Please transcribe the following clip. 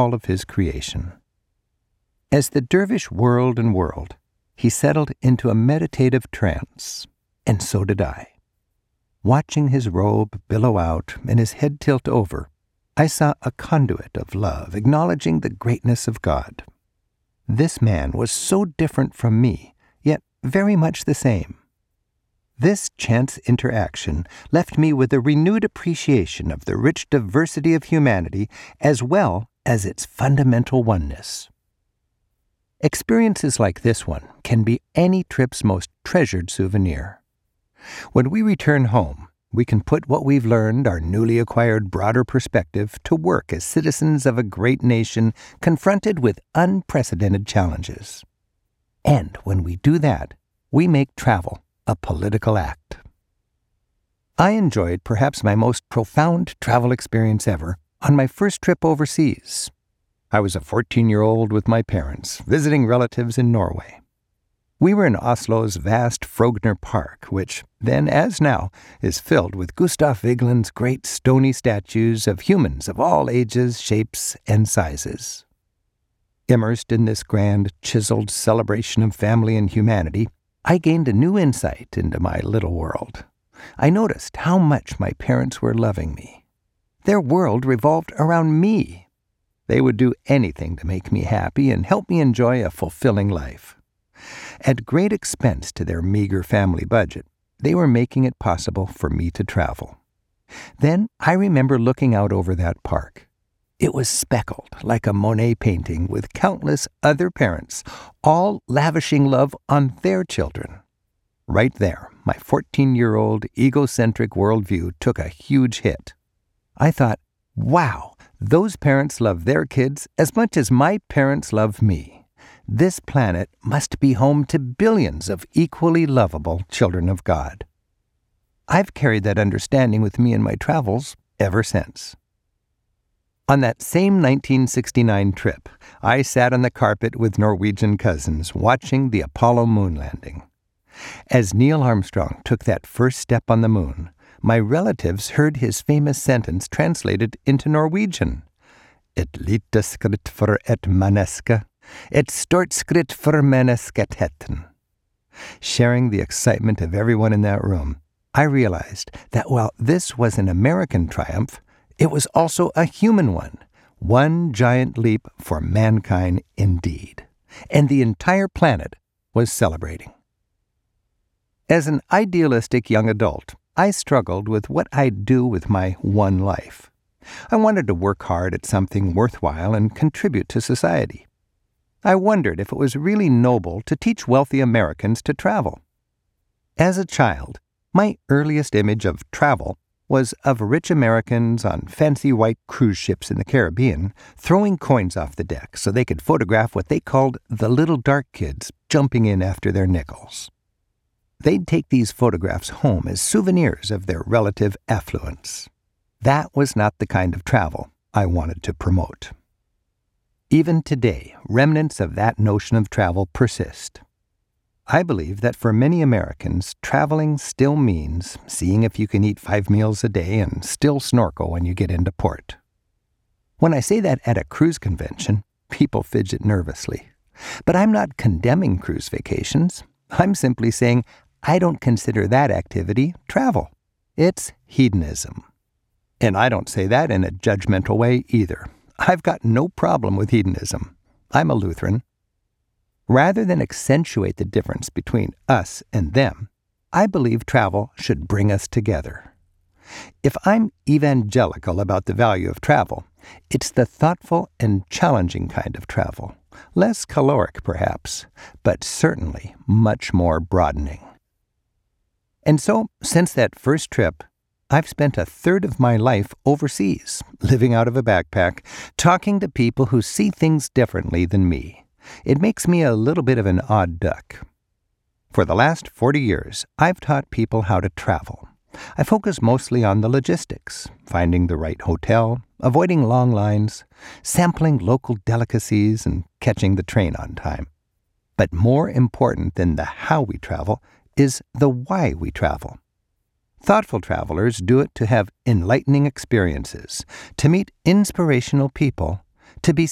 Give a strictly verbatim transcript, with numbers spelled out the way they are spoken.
all of his creation. As the dervish whirled and whirled, he settled into a meditative trance, and so did I. Watching his robe billow out and his head tilt over, I saw a conduit of love acknowledging the greatness of God. This man was so different from me, yet very much the same. This chance interaction left me with a renewed appreciation of the rich diversity of humanity as well as its fundamental oneness. Experiences like this one can be any trip's most treasured souvenir. When we return home, we can put what we've learned, our newly acquired broader perspective, to work as citizens of a great nation confronted with unprecedented challenges. And when we do that, we make travel a political act. I enjoyed perhaps my most profound travel experience ever on my first trip overseas. I was a fourteen-year-old with my parents, visiting relatives in Norway. We were in Oslo's vast Frogner Park, which, then as now, is filled with Gustav Vigeland's great stony statues of humans of all ages, shapes, and sizes. Immersed in this grand, chiseled celebration of family and humanity, I gained a new insight into my little world. I noticed how much my parents were loving me. Their world revolved around me. They would do anything to make me happy and help me enjoy a fulfilling life. At great expense to their meager family budget, they were making it possible for me to travel. Then I remember looking out over that park. It was speckled like a Monet painting with countless other parents, all lavishing love on their children. Right there, my fourteen-year-old egocentric worldview took a huge hit. I thought, wow, those parents love their kids as much as my parents love me. This planet must be home to billions of equally lovable children of God. I've carried that understanding with me in my travels ever since. On that same nineteen sixty-nine trip, I sat on the carpet with Norwegian cousins watching the Apollo moon landing. As Neil Armstrong took that first step on the moon, my relatives heard his famous sentence translated into Norwegian. Et lite skritt for et menneske, et stort skritt for menneskeheten. Sharing the excitement of everyone in that room, I realized that while this was an American triumph, it was also a human one, one giant leap for mankind indeed. And the entire planet was celebrating. As an idealistic young adult, I struggled with what I'd do with my one life. I wanted to work hard at something worthwhile and contribute to society. I wondered if it was really noble to teach wealthy Americans to travel. As a child, my earliest image of travel was of rich Americans on fancy white cruise ships in the Caribbean throwing coins off the deck so they could photograph what they called the little dark kids jumping in after their nickels. They'd take these photographs home as souvenirs of their relative affluence. That was not the kind of travel I wanted to promote. Even today, remnants of that notion of travel persist. I believe that for many Americans, traveling still means seeing if you can eat five meals a day and still snorkel when you get into port. When I say that at a cruise convention, people fidget nervously. But I'm not condemning cruise vacations. I'm simply saying I don't consider that activity travel. It's hedonism. And I don't say that in a judgmental way either. I've got no problem with hedonism. I'm a Lutheran. Rather than accentuate the difference between us and them, I believe travel should bring us together. If I'm evangelical about the value of travel, it's the thoughtful and challenging kind of travel, less caloric perhaps, but certainly much more broadening. And so, since that first trip, I've spent a third of my life overseas, living out of a backpack, talking to people who see things differently than me. It makes me a little bit of an odd duck. For the last forty years, I've taught people how to travel. I focus mostly on the logistics, finding the right hotel, avoiding long lines, sampling local delicacies, and catching the train on time. But more important than the how we travel is the why we travel. Thoughtful travelers do it to have enlightening experiences, to meet inspirational people, to be